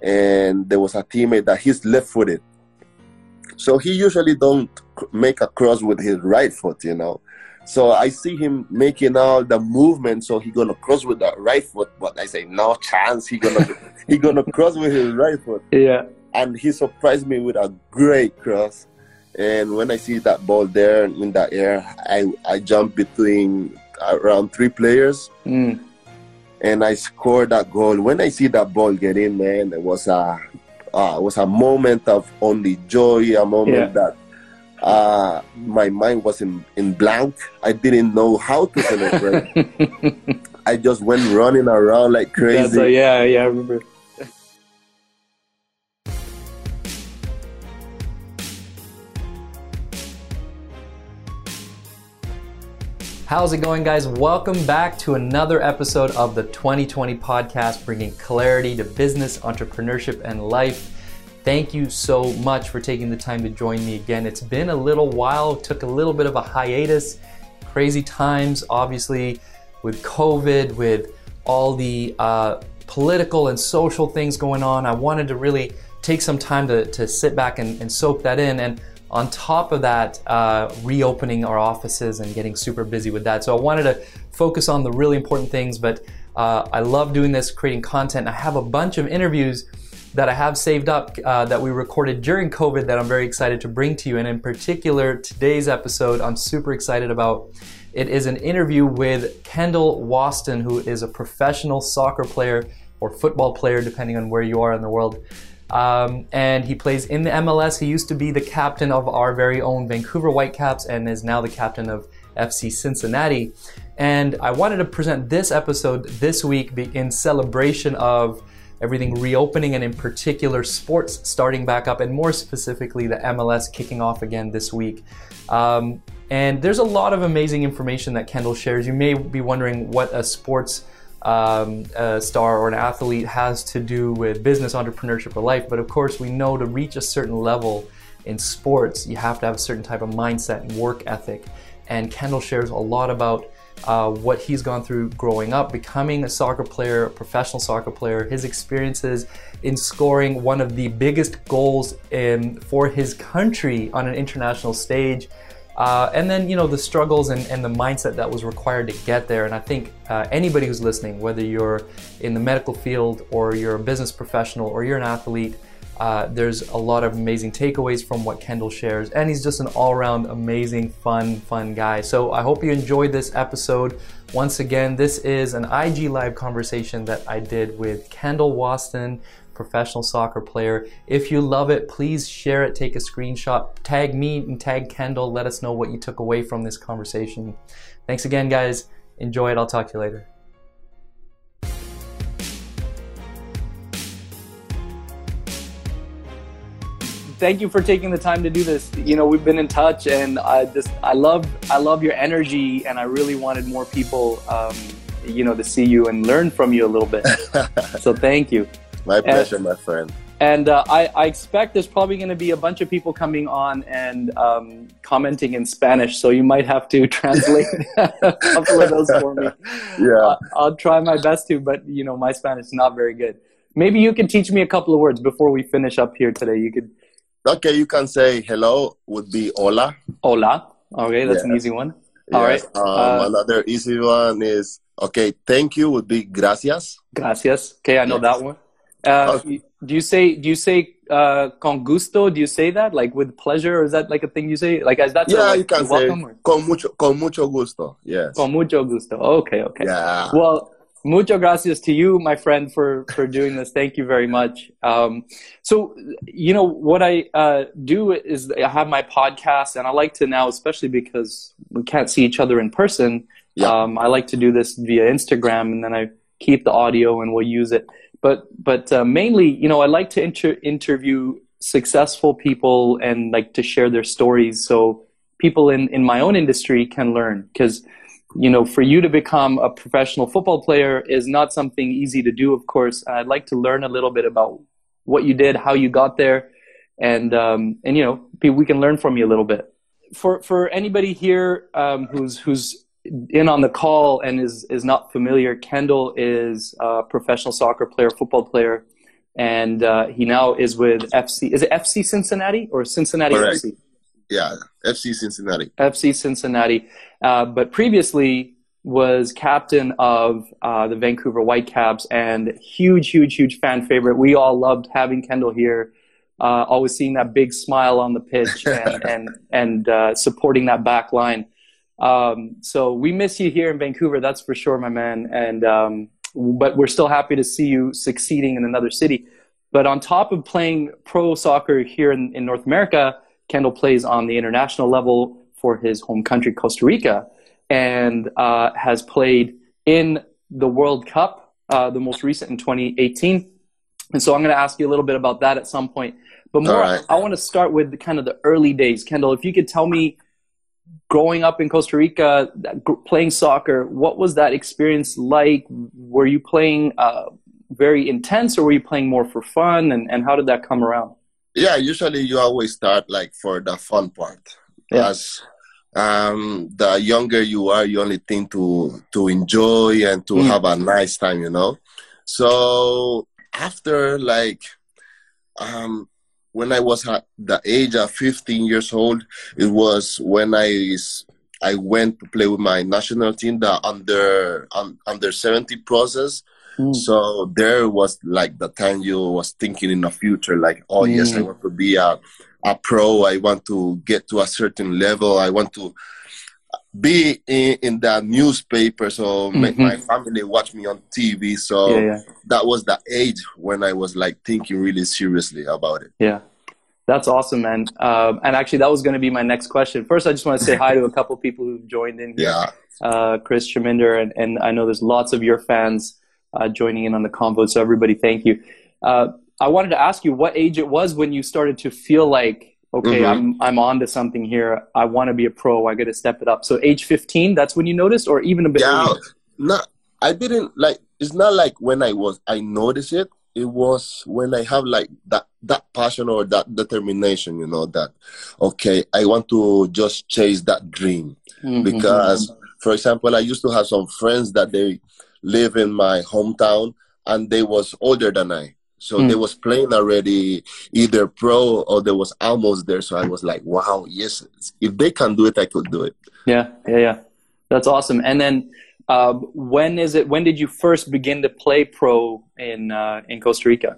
and there was a teammate that he's left-footed. So he usually don't make a cross with his right foot, you know. So I see him making all the movement, so he gonna cross with that right foot. But I say, no chance, he gonna cross with his right foot. Yeah. And he surprised me with a great cross. And when I see that ball there in the air, I jump between around 3 players. And I scored that goal. When I see that ball get in, man, it was a moment of only joy, a moment that my mind was in blank. I didn't know how to celebrate. I just went running around like crazy. Yeah, I remember. How's it going, guys? Welcome back to another episode of the 2020 podcast, bringing clarity to business, entrepreneurship, and life. Thank you so much for taking the time to join me again. It's been a little while, took a little bit of a hiatus, crazy times, obviously, with COVID, with all the political and social things going on. I wanted to really take some time to sit back and soak that in. And on top of that, reopening our offices and getting super busy with that. So I wanted to focus on the really important things, but I love doing this, creating content. I have a bunch of interviews that I have saved up that we recorded during COVID that I'm very excited to bring to you. And in particular, today's episode, I'm super excited about. It is an interview with Kendall Waston, who is a professional soccer player or football player, depending on where you are in the world. And he plays in the MLS. He used to be the captain of our very own Vancouver Whitecaps and is now the captain of FC Cincinnati. And I wanted to present this episode this week in celebration of everything reopening, and in particular sports starting back up, and more specifically the MLS kicking off again this week. And there's a lot of amazing information that Kendall shares. You may be wondering what a sports a star or an athlete has to do with business, entrepreneurship, or life. But of course, we know to reach a certain level in sports, you have to have a certain type of mindset and work ethic. And Kendall shares a lot about what he's gone through growing up, becoming a soccer player, a professional soccer player, his experiences in scoring one of the biggest goals for his country on an international stage. And then, you know, the struggles and the mindset that was required to get there. And I think anybody who's listening, whether you're in the medical field or you're a business professional or you're an athlete, there's a lot of amazing takeaways from what Kendall shares. And he's just an all-around amazing, fun guy. So I hope you enjoyed this episode. Once again, this is an IG Live conversation that I did with Kendall Waston, professional soccer player. If you love it, please share it, take a screenshot, tag me and tag Kendall. Let us know what you took away from this conversation. Thanks again, guys. Enjoy it. I'll talk to you later. Thank you for taking the time to do this. You know, we've been in touch, and I love your energy, and I really wanted more people, to see you and learn from you a little bit. So thank you. My pleasure, my friend. And I expect there's probably going to be a bunch of people coming on and commenting in Spanish, so you might have to translate a couple of those for me. Yeah. I'll try my best to, but you know, my Spanish is not very good. Maybe you can teach me a couple of words before we finish up here today. You could. Okay, you can say hello would be hola. Hola. Okay, that's an easy one. Yes. All right. Another easy one is, okay, thank you would be gracias. Gracias. Okay, I know that one. Do you say con gusto? Do you say that like with pleasure, or is that like a thing you say? Like, is that you can say con mucho gusto. Yes. Con mucho gusto. Okay. Yeah. Well, mucho gracias to you, my friend, for doing this. Thank you very much. So, you know, what I do is I have my podcast, and I like to now, especially because we can't see each other in person, I like to do this via Instagram, and then I keep the audio and we'll use it. But mainly, you know, I like to interview successful people and like to share their stories so people in my own industry can learn. Because, you know, for you to become a professional football player is not something easy to do, of course. I'd like to learn a little bit about what you did, how you got there, and you know, we can learn from you a little bit. For anybody here who's in on the call and is not familiar, Kendall is a professional soccer player, football player, and he now is with FC. Is it FC Cincinnati or Cincinnati Correct. FC? Yeah, FC Cincinnati. FC Cincinnati. But previously was captain of the Vancouver Whitecaps, and huge fan favorite. We all loved having Kendall here. Always seeing that big smile on the pitch and supporting that back line. So we miss you here in Vancouver, that's for sure, my man. And but we're still happy to see you succeeding in another city. But on top of playing pro soccer here in North America, Kendall plays on the international level for his home country, Costa Rica, and has played in the World Cup, the most recent in 2018. And so I'm going to ask you a little bit about that at some point. But more, right. I want to start with kind of the early days. Kendall, if you could tell me, growing up in Costa Rica, playing soccer, what was that experience like? Were you playing very intense, or were you playing more for fun? And how did that come around? Yeah, usually you always start like for the fun part. Yeah. As the younger you are, you only think to enjoy and to have a nice time, you know? So after like, when I was at the age of 15 years old, it was when I went to play with my national team, the under 70 process. So there was like the time you was thinking in the future, like, oh yes, I want to be a pro. I want to get to a certain level. I want to be in the newspaper, so make my family watch me on TV. So that was the age when I was like thinking really seriously about it. Yeah, that's awesome, man. And actually, that was going to be my next question. First, I just want to say hi to a couple people who've joined in here. Yeah. Chris Treminder, and I know there's lots of your fans joining in on the convo. So everybody, thank you. I wanted to ask you what age it was when you started to feel like, okay, I'm on to something here. I want to be a pro. I got to step it up. So age 15, that's when you noticed, or even a bit earlier? No, I didn't like, it's not like when I noticed it. It was when I have like that passion or that determination, you know, that, okay, I want to just chase that dream. Because, for example, I used to have some friends that they live in my hometown and they was older than I. So they was playing already either pro or they was almost there. So I was like, wow, yes, if they can do it, I could do it. Yeah. That's awesome. And then when did you first begin to play pro in Costa Rica?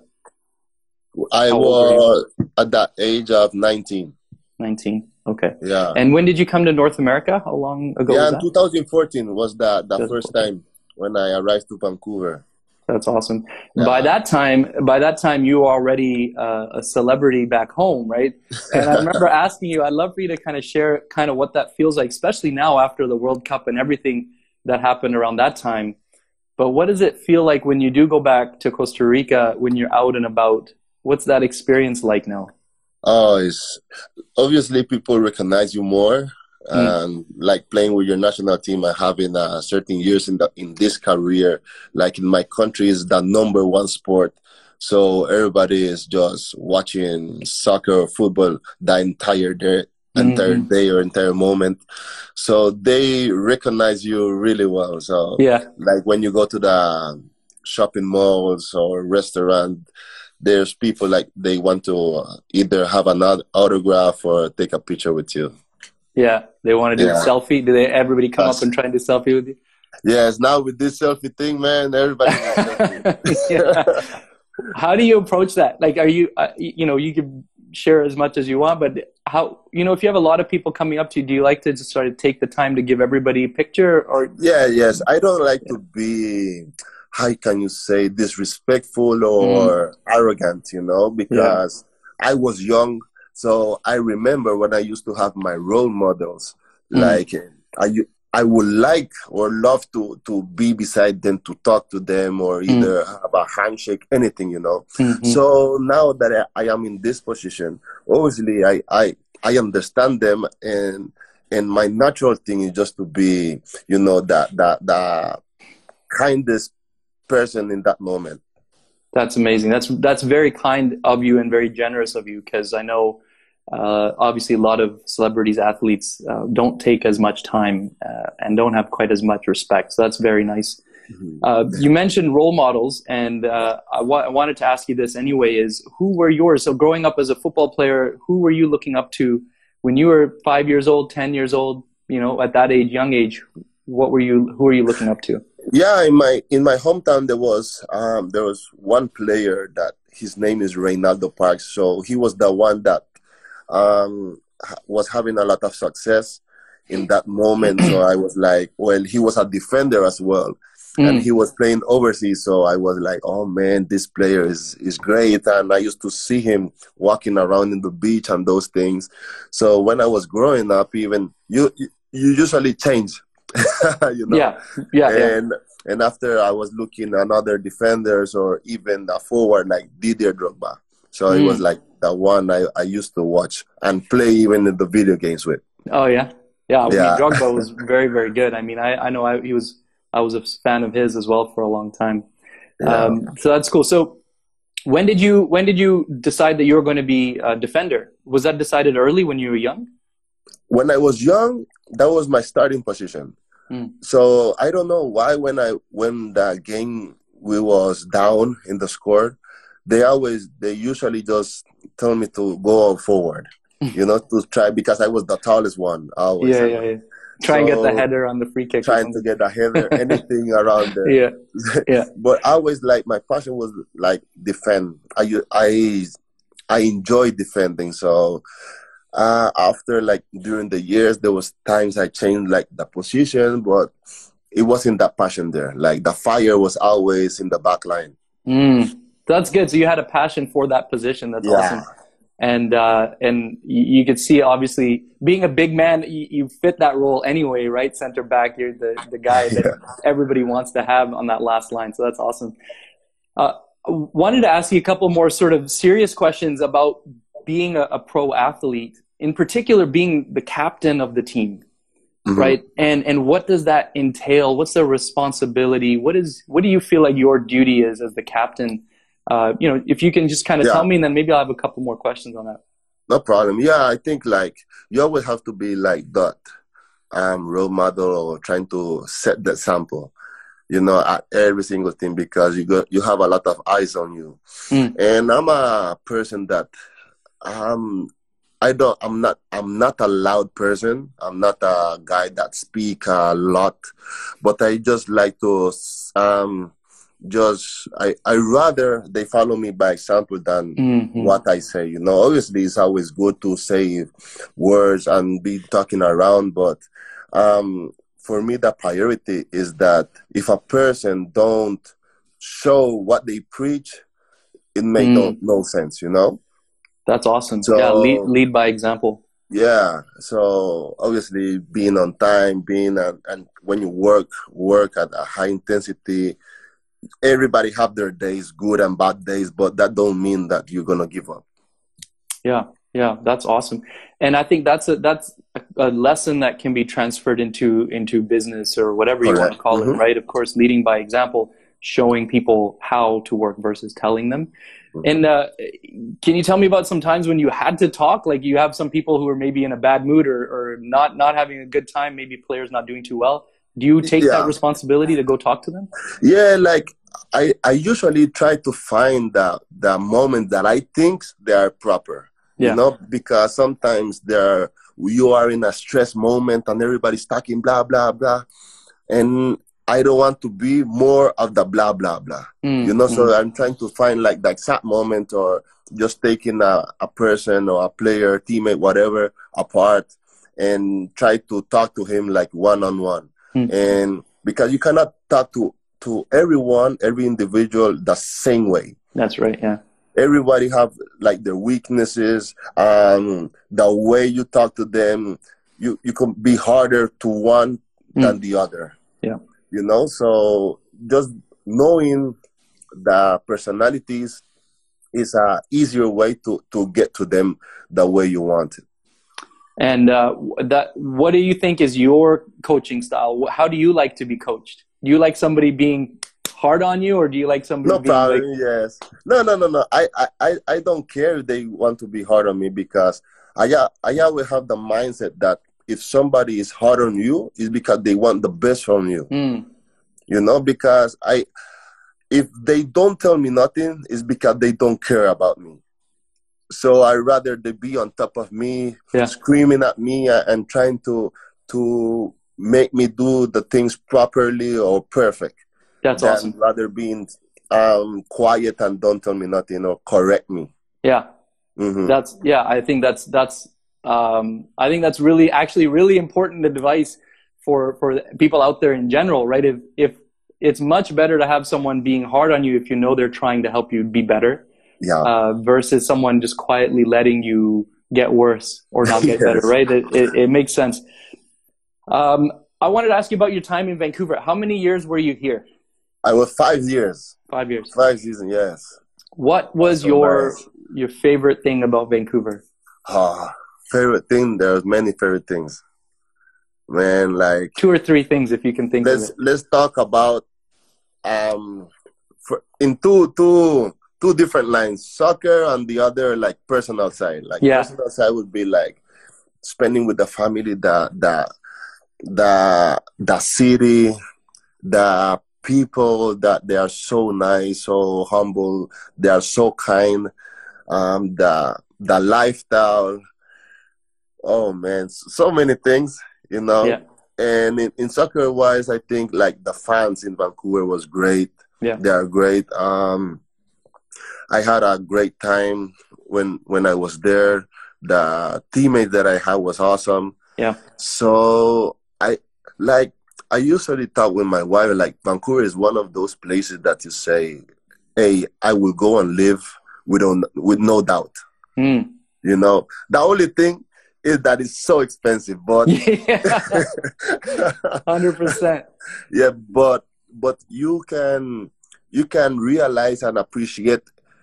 I was at that age of 19. 19. Okay. Yeah. And when did you come to North America? How long ago was that? 2014 was the first time when I arrived to Vancouver. That's awesome. Yeah. By that time, you were already a celebrity back home, right? And I remember asking you, I'd love for you to kind of share kind of what that feels like, especially now after the World Cup and everything that happened around that time. But what does it feel like when you do go back to Costa Rica, when you're out and about? What's that experience like now? Oh, it's obviously people recognize you more. And like playing with your national team and having certain years in this career, like in my country, is the #1 sport. So everybody is just watching soccer or football the entire day or entire moment. So they recognize you really well. So like when you go to the shopping malls or restaurant, there's people like they want to either have an autograph or take a picture with you. Yeah, they want to do a selfie. Do everybody come up and try and do a selfie with you? Yes, now with this selfie thing, man, everybody wants selfie. How do you approach that? Like, are you, you can share as much as you want, but how, if you have a lot of people coming up to you, do you like to just sort of take the time to give everybody a picture? Or Yes. I don't like to be, how can you say, disrespectful or arrogant, because I was young. So I remember when I used to have my role models, like I would like or love to be beside them, to talk to them, or either have a handshake, anything, So now that I am in this position, obviously I understand them, and my natural thing is just to be, the kindest person in that moment. That's amazing. That's very kind of you and very generous of you, because I know obviously a lot of celebrities, athletes don't take as much time and don't have quite as much respect. So that's very nice. You mentioned role models, and I wanted to ask you this anyway, is who were yours? So growing up as a football player, who were you looking up to when you were 5 years old, 10 years old, at that age, young age? Who were you looking up to? Yeah, in my hometown there was one player that his name is Reynaldo Parks. So he was the one that was having a lot of success in that moment. So I was like, well, he was a defender as well. And he was playing overseas. So I was like, oh man, this player is great. And I used to see him walking around in the beach and those things. So when I was growing up, even you usually change. Yeah. And after I was looking at other defenders or even a forward like Didier Drogba. So it was like the one I used to watch and play even in the video games with. Oh yeah. Yeah. I mean, Drogba was very, very good. I mean, I know I was a fan of his as well for a long time. Yeah. So that's cool. So when did you decide that you were going to be a defender? Was that decided early when you were young? When I was young, that was my starting position. So I don't know why when the game we was down in the score, they usually just tell me to go forward, to try, because I was the tallest one always. Yeah. Try and get the header on the free kick. Trying to get a header, anything around there. Yeah. But I always my passion was like defend. I enjoy defending. So after during the years, there was times I changed the position, but it wasn't that passion there. The fire was always in the back line. That's good. So you had a passion for that position. That's awesome. And you could see, obviously, being a big man, you fit that role anyway, right? Center back, you're the guy that everybody wants to have on that last line. So that's awesome. Wanted to ask you a couple more sort of serious questions about being a pro athlete, in particular being the captain of the team, right? And what does that entail? What's the responsibility? What do you feel like your duty is as the captain? If you can just kind of tell me, and then maybe I'll have a couple more questions on that. No problem. Yeah, I think you always have to be that role model or trying to set the example, at every single thing, because you have a lot of eyes on you. And I'm a person that I'm not a loud person. I'm not a guy that speak a lot, but I just like to I rather they follow me by example than what I say. Obviously it's always good to say words and be talking around, but for me the priority is that if a person don't show what they preach, it makes no sense. That's awesome. So, yeah, lead by example. Yeah. So obviously being on time, and when you work at a high intensity, everybody have their days, good and bad days, but that don't mean that you're gonna give up. Yeah, that's awesome. And I think that's a lesson that can be transferred into business or whatever you want to call it, right? Of course, leading by example, showing people how to work versus telling them. And can you tell me about some times when you had to talk? Like you have some people who are maybe in a bad mood or not having a good time, maybe players not doing too well. Do you take that responsibility to go talk to them? Yeah, I usually try to find the moment that I think they are proper. Because sometimes you are in a stress moment and everybody's talking blah blah blah, and I don't want to be more of the blah blah blah. So I'm trying to find the exact moment, or just taking a person or a player, teammate, whatever, apart and try to talk to him one-on-one. And because you cannot talk to everyone, every individual the same way. That's right. Yeah. Everybody have their weaknesses, the way you talk to them, you can be harder to one than the other. Yeah. So just knowing the personalities is a easier way to get to them the way you want it. And what do you think is your coaching style? How do you like to be coached? Do you like somebody being hard on you, or do you like somebody being problem, yes. No. I don't care if they want to be hard on me, because I always have the mindset that if somebody is hard on you, it's because they want the best from you. You know, because if they don't tell me nothing, it's because they don't care about me. So I rather they be on top of me, screaming at me and trying to make me do the things properly or perfect. That's awesome. Rather being quiet and don't tell me nothing or correct me. Yeah. Mm-hmm. I think that's really actually really important advice for people out there in general, right? If it's much better to have someone being hard on you if you know they're trying to help you be better, versus someone just quietly letting you get worse or not get better, right? It makes sense. I wanted to ask you about your time in Vancouver. How many years were you here? I was 5 years. 5 years. 5 seasons, yes. What was your favorite thing about Vancouver? Favorite thing? There's many favorite things. Man, like 2 or 3 things if you can think of it. Let's talk about in two different lines, soccer and the other like personal side. Like personal side would be like spending with the family, the city, the people, that they are so nice, so humble, they are so kind, the lifestyle. Oh man, so many things, you know. Yeah. And in soccer wise, I think like the fans in Vancouver was great. Yeah, they are great. I had a great time when I was there. The teammates that I had was awesome. Yeah. So I usually talk with my wife, like Vancouver is one of those places that you say, hey, I will go and live with no doubt. You know, the only thing is that it's so expensive, but 100%. Yeah, but you can realize and appreciate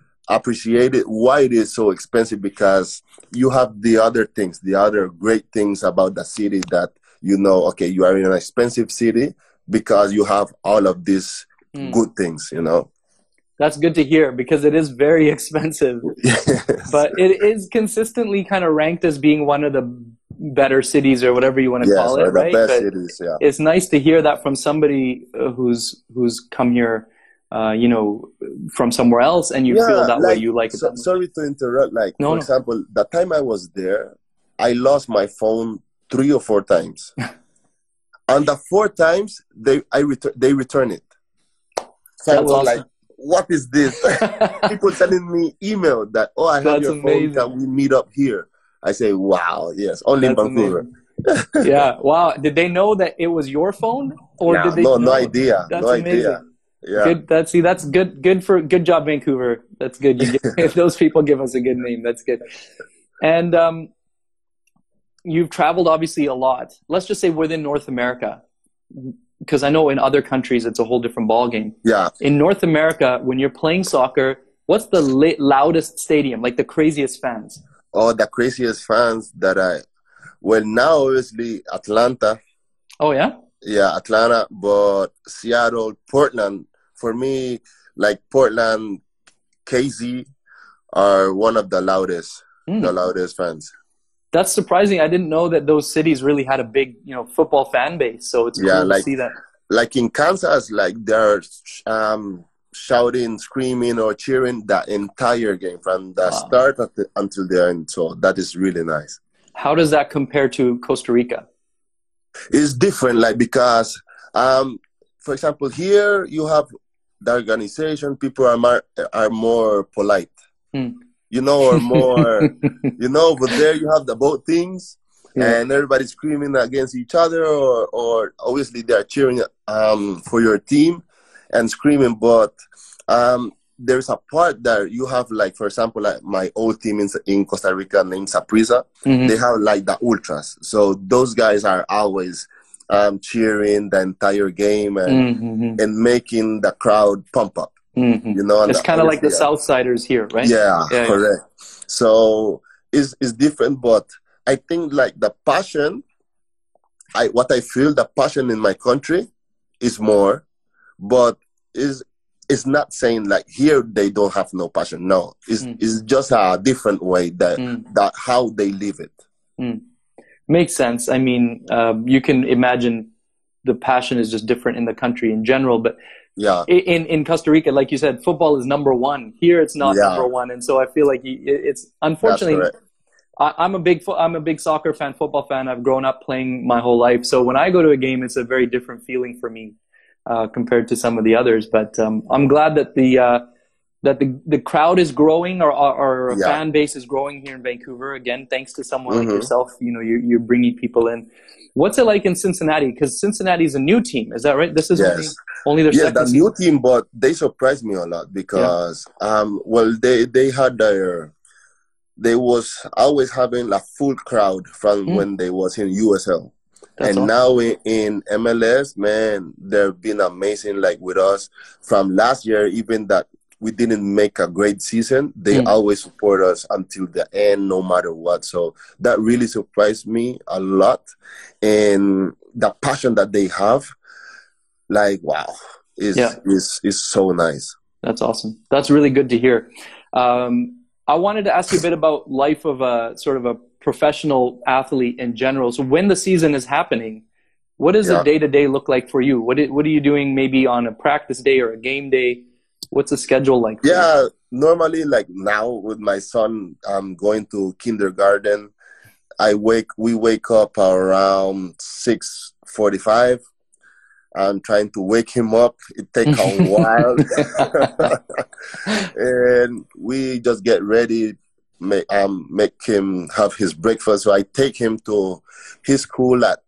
it why it is so expensive, because you have the other things, the other great things about the city that, you know, okay, you are in an expensive city because you have all of these good things, you know. That's good to hear, because it is very expensive. Yes. But it is consistently kind of ranked as being one of the better cities, or whatever you want to call it, right? Best cities, yeah. It's nice to hear that from somebody who's come here, you know, from somewhere else, and you feel that way. You like it. Sorry to interrupt. Like, for example, the time I was there, I lost my phone 3 or 4 times. And the 4 times they return it. So I was awesome. Like, what is this? People sending me email that, I have your phone, can we meet up here? I say, wow, yes, only in Vancouver. Yeah, wow. Did they know that it was your phone, or did they? No idea. That's no amazing. Idea. Yeah. Good. That's good. Good job, Vancouver. That's good. If those people give us a good name, that's good. And you've traveled obviously a lot. Let's just say within North America, because I know in other countries it's a whole different ballgame. Yeah. In North America, when you're playing soccer, what's the loudest stadium, like the craziest fans? Oh, the craziest fans that now obviously Atlanta. Oh, yeah? Yeah, Atlanta, but Seattle, Portland, for me, like Portland, KZ are one of the loudest fans. That's surprising. I didn't know that those cities really had a big, you know, football fan base. So it's cool to see that. Like in Kansas, like they're shouting, screaming, or cheering the entire game from the start until the end. So that is really nice. How does that compare to Costa Rica? It's different, like, because, for example, here you have the organization. People are more polite. You know, or more, you know, but there you have the both things, and everybody's screaming against each other, or obviously they're cheering for your team and screaming, but there's a part that you have, like, for example, like my old team in Costa Rica named Saprissa, they have like the ultras. So those guys are always cheering the entire game and making the crowd pump up. You know, it's kind of like the Southsiders here, right? Yeah, correct. So it's different, but I think like the passion, what I feel, the passion in my country is more, but it's not saying like here they don't have no passion. No, it's just a different way that how they live it. Makes sense. I mean, you can imagine the passion is just different in the country in general. But yeah, in Costa Rica, like you said, football is number one. Here, it's not number one, and so I feel like it's unfortunately. I'm a big soccer fan, football fan. I've grown up playing my whole life, so when I go to a game, it's a very different feeling for me compared to some of the others. But I'm glad that the crowd is growing, or our fan base is growing here in Vancouver again, thanks to someone like yourself. You know, you're bringing people in. What's it like in Cincinnati? Because Cincinnati is a new team, is that right? This is only their second season. New team, but they surprised me a lot because they had they was always having a full crowd from when they was in USL. That's awesome. Now in MLS, man, they've been amazing. Like with us from last year, even that we didn't make a great season, they always support us until the end, no matter what. So that really surprised me a lot. And the passion that they have, like, wow, is so nice. That's awesome. That's really good to hear. I wanted to ask you a bit about life of a sort of a professional athlete in general. So when the season is happening, what does a day-to-day look like for you? What are you doing maybe on a practice day or a game day? What's the schedule like? Normally, like now with my son, I'm going to kindergarten. We wake up around 6:45. I'm trying to wake him up. It takes a while. And we just get ready, make him have his breakfast. So I take him to his school at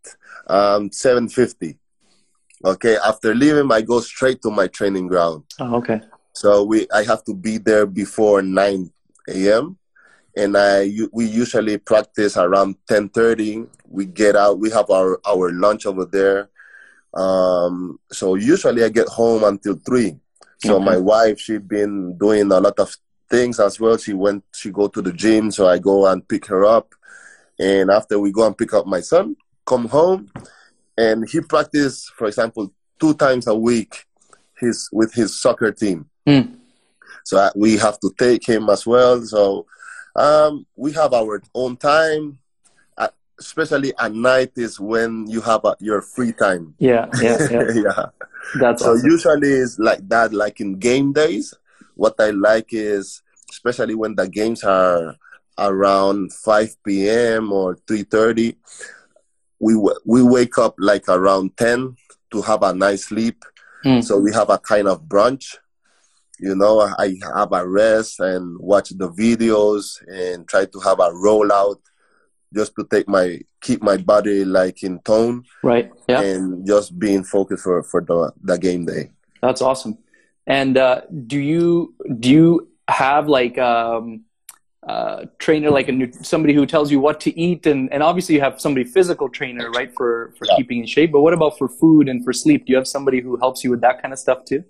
7:50. Okay, after leaving, I go straight to my training ground. Oh, okay. So I have to be there before 9 a.m. And we usually practice around 10:30. We get out. We have our lunch over there. So usually I get home until 3. So my wife, she's been doing a lot of things as well. She go to the gym, so I go and pick her up. And after we go and pick up my son, come home, and he practice, for example, 2 times a week with his soccer team. So we have to take him as well. So we have our own time. Especially at night is when you have your free time. Yeah. That's awesome. Usually it's like that. Like in game days, what I like is, especially when the games are around 5 p.m. or 3:30, we wake up like around 10 to have a nice sleep. So we have a kind of brunch. You know, I have a rest and watch the videos and try to have a rollout, just to keep my body like in tone, right? Yeah, and just being focused for the game day. That's awesome. And do you have like trainer, like somebody who tells you what to eat, and obviously you have somebody physical trainer, right, for keeping in shape. But what about for food and for sleep? Do you have somebody who helps you with that kind of stuff too?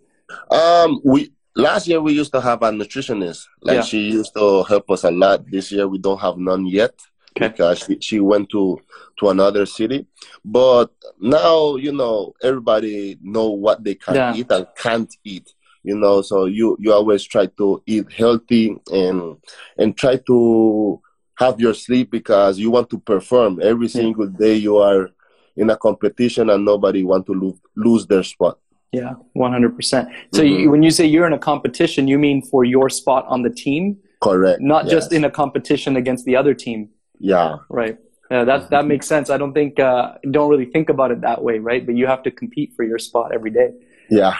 Last year we used to have a nutritionist. She used to help us a lot. This year we don't have none yet. Okay. Because she went to another city. But now, you know, everybody know what they can eat and can't eat. You know, so you always try to eat healthy and try to have your sleep, because you want to perform. Every single day you are in a competition and nobody want to lose their spot. Yeah, 100%. So when you say you're in a competition, you mean for your spot on the team? Correct. Not just in a competition against the other team. Yeah. Right. That makes sense. I don't really think about it that way, right? But you have to compete for your spot every day. Yeah.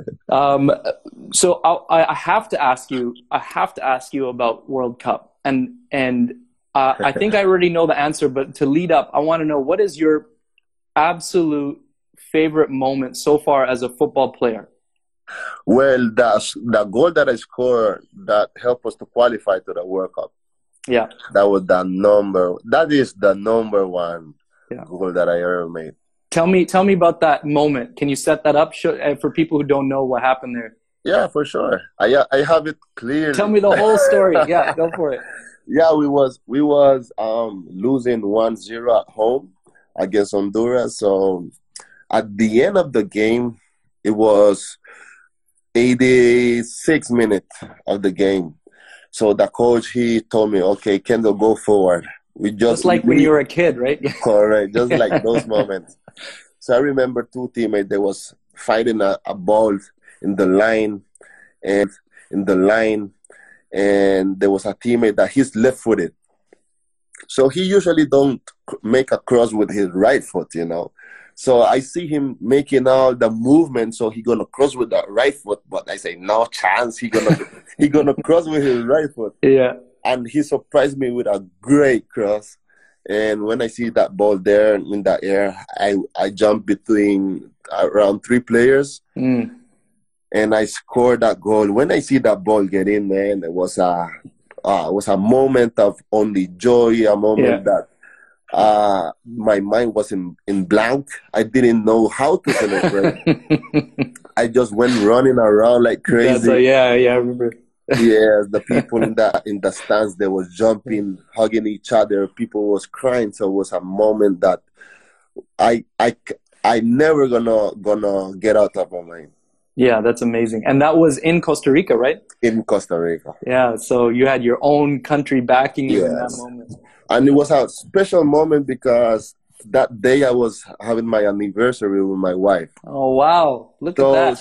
So I have to ask you about World Cup, and I think I already know the answer, but to lead up, I want to know, what is your absolute favorite moment so far as a football player? Well, the goal that I scored that helped us to qualify to the World Cup. Yeah. That is the number one goal that I ever made. Tell me about that moment. Can you set that up for people who don't know what happened there? Yeah, for sure. I have it clear. Tell me the whole story. Yeah, go for it. Yeah, we was losing 1-0 at home against Honduras. So at the end of the game, it was 86 minutes of the game. So the coach, he told me, okay, Kendall, go forward. Just like when you were a kid, right? Correct. Just like those moments. So I remember two teammates, they was fighting a ball in the line, and there was a teammate that he's left-footed. So he usually don't make a cross with his right foot, you know. So I see him making all the movement, so he gonna cross with that right foot. But I say, no chance, he gonna cross with his right foot. Yeah. And he surprised me with a great cross. And when I see that ball there in the air, I jump between around three players, and I scored that goal. When I see that ball get in, man, it was a moment of only joy, a moment that my mind was in blank. I didn't know how to celebrate. I just went running around like crazy. I remember. Yeah, the people in the stands, they was jumping, hugging each other. People was crying. So it was a moment that I never gonna get out of my mind. Yeah, that's amazing. And that was in Costa Rica, right? In Costa Rica. Yeah, so you had your own country backing you in that moment. And it was a special moment because that day I was having my anniversary with my wife. Oh wow! Look at that.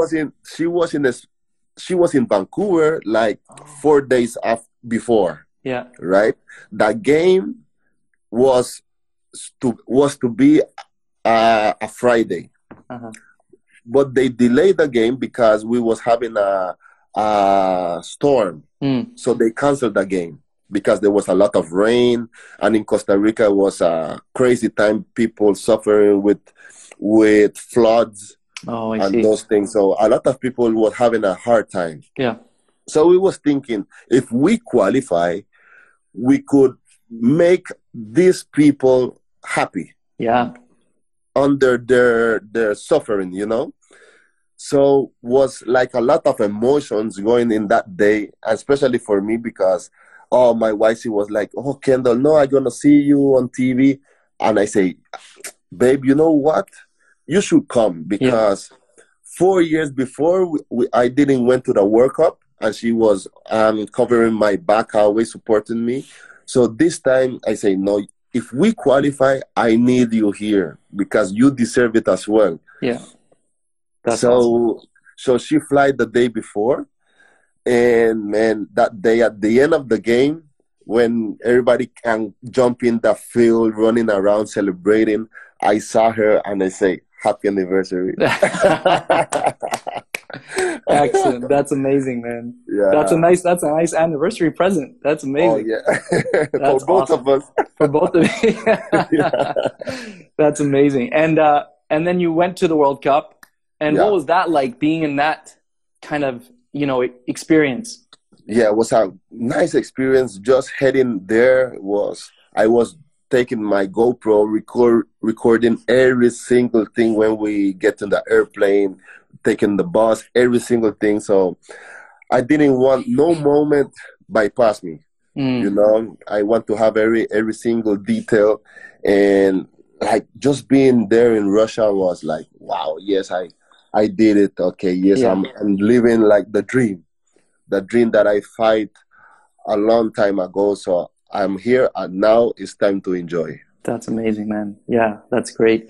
She was in Vancouver like 4 days before. Yeah. Right. That game was to be a Friday, but they delayed the game because we was having a storm. So they canceled the game because there was a lot of rain, and in Costa Rica it was a crazy time. People suffering with floods. Oh, I and see. Those things. So a lot of people were having a hard time. Yeah. So we was thinking, if we qualify, we could make these people happy. Yeah. Under their suffering, you know. So was like a lot of emotions going in that day, especially for me because my wife, she was like, "Oh, Kendall, no, I'm gonna see you on TV," and I say, "Babe, you know what? You should come because 4 years before I didn't went to the World Cup, and she was covering my back, always supporting me. So this time I say, no, if we qualify, I need you here because you deserve it as well." Yeah. That's awesome. So she flight the day before, and man, that day at the end of the game, when everybody can jump in the field, running around, celebrating, I saw her and I say, "Happy anniversary." Excellent. That's amazing, man. Yeah. That's a nice anniversary present. That's amazing. Oh, yeah. For both of us. For both of you. Yeah. That's amazing. And then you went to the World Cup. And what was that like, being in that kind of, experience? Yeah, it was a nice experience. Just heading there I was taking my GoPro, recording every single thing when we get in the airplane, taking the bus, every single thing. So I didn't want no moment bypass me. I want to have every single detail. And like just being there in Russia was like, wow, yes, I did it. Okay, yes, yeah. I'm living like the dream that I fight a long time ago. So I'm here, and now it's time to enjoy. That's amazing, man. Yeah, that's great.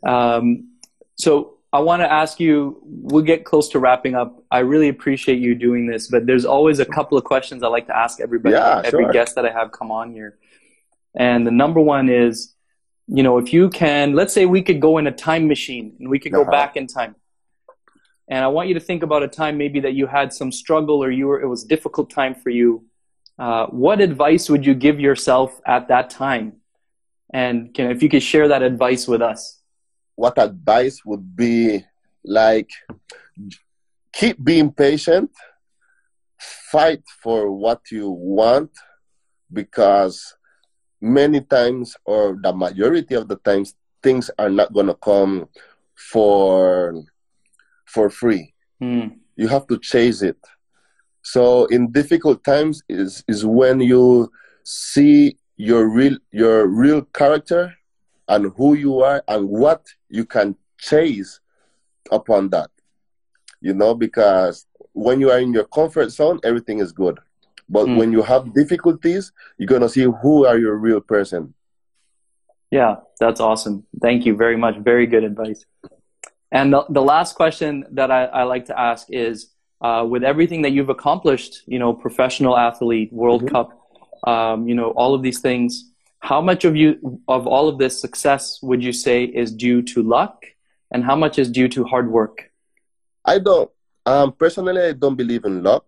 So I want to ask you, we'll get close to wrapping up. I really appreciate you doing this, but there's always a couple of questions I like to ask everybody, every guest that I have come on here. And the number one is, if you can, let's say we could go in a time machine and we could go back in time. And I want you to think about a time maybe that you had some struggle or it was a difficult time for you. What advice would you give yourself at that time? And if you could share that advice with us. What advice would be like, keep being patient, fight for what you want, because many times, or the majority of the times, things are not going to come for free. You have to chase it. So in difficult times is when you see your real character and who you are and what you can chase upon that. Because when you are in your comfort zone, everything is good. But when you have difficulties, you're going to see who are your real person. Yeah, that's awesome. Thank you very much. Very good advice. And the last question that I like to ask is, with everything that you've accomplished, you know, professional athlete, World Cup, you know, all of these things, how much of all of this success would you say is due to luck, and how much is due to hard work? I don't, personally, I don't believe in luck.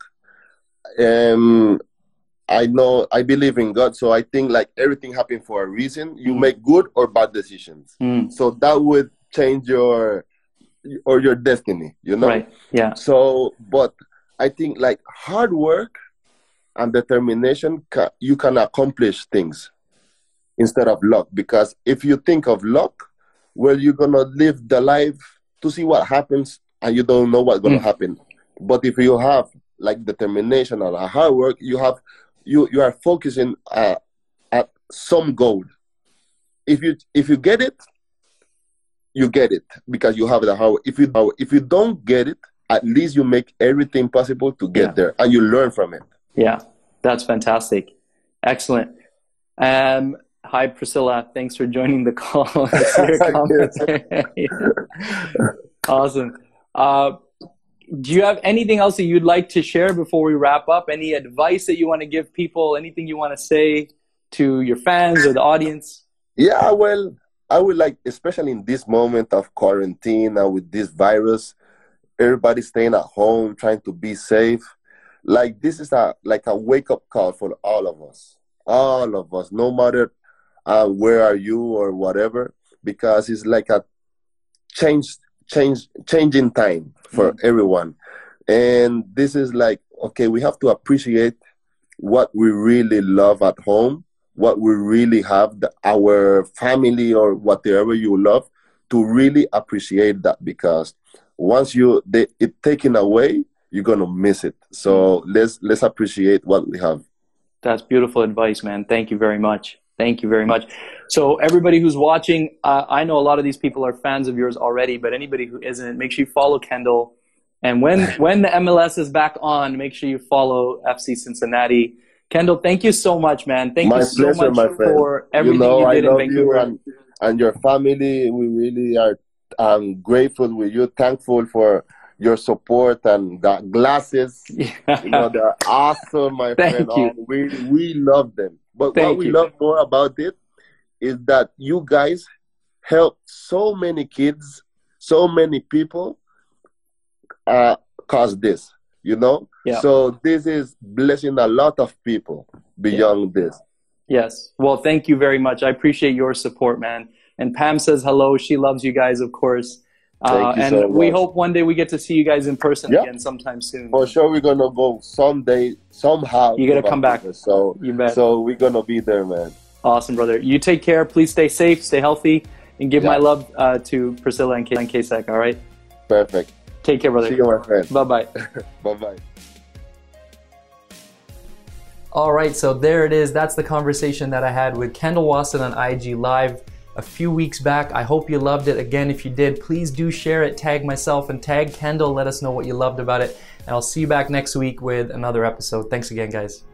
I believe in God, so I think like everything happened for a reason. You make good or bad decisions. So that would change your destiny, you know? Right, yeah. So, but I think like hard work and determination, you can accomplish things instead of luck. Because if you think of luck, well, you're going to live the life to see what happens and you don't know what's going to happen. But if you have like determination and hard work, you are focusing at some goal. If you get it, you get it because you have the hard work. If you don't get it, at least you make everything possible to get there, and you learn from it. Yeah, that's fantastic. Excellent. Hi, Priscilla. Thanks for joining the call. Awesome. Do you have anything else that you'd like to share before we wrap up? Any advice that you want to give people? Anything you want to say to your fans or the audience? Yeah, well, I would like, especially in this moment of quarantine and with this virus, everybody staying at home, trying to be safe. Like this is a wake-up call for all of us, no matter where are you or whatever, because it's like a changing time for everyone. And this is like, okay, we have to appreciate what we really love at home, what we really have, our family or whatever you love, to really appreciate that, because once it taken away, you're gonna miss it. So let's appreciate what we have. That's beautiful advice, man. Thank you very much. Thank you very much. So everybody who's watching, I know a lot of these people are fans of yours already, but anybody who isn't, make sure you follow Kendall. And when the MLS is back on, make sure you follow FC Cincinnati. Kendall, thank you so much, man. Thank you so much for everything you did in Vancouver. You and your family, we really are grateful with you, thankful for your support and the glasses. Yeah. You know, they're awesome, my friend. Thank you. We love them. But what we love more about it is that you guys help so many kids, so many people cause this, you know? Yeah. So this is blessing a lot of people beyond this. Yes. Well, thank you very much. I appreciate your support, man. And Pam says hello. She loves you guys, of course. Thank you and so we much. hope one day we get to see you guys in person again sometime soon. For sure, we're going to go someday, somehow. You got to come back. So, you bet. So we're going to be there, man. Awesome, brother. You take care. Please stay safe, stay healthy, and give my love to Priscilla and Kasek, all right? Perfect. Take care, brother. See you, my friend. Bye-bye. Bye-bye. All right, so there it is. That's the conversation that I had with Kendall Wasson on IG Live a few weeks back. I hope you loved it. Again, if you did, please do share it, tag myself and tag Kendall. Let us know what you loved about it. And I'll see you back next week with another episode. Thanks again, guys.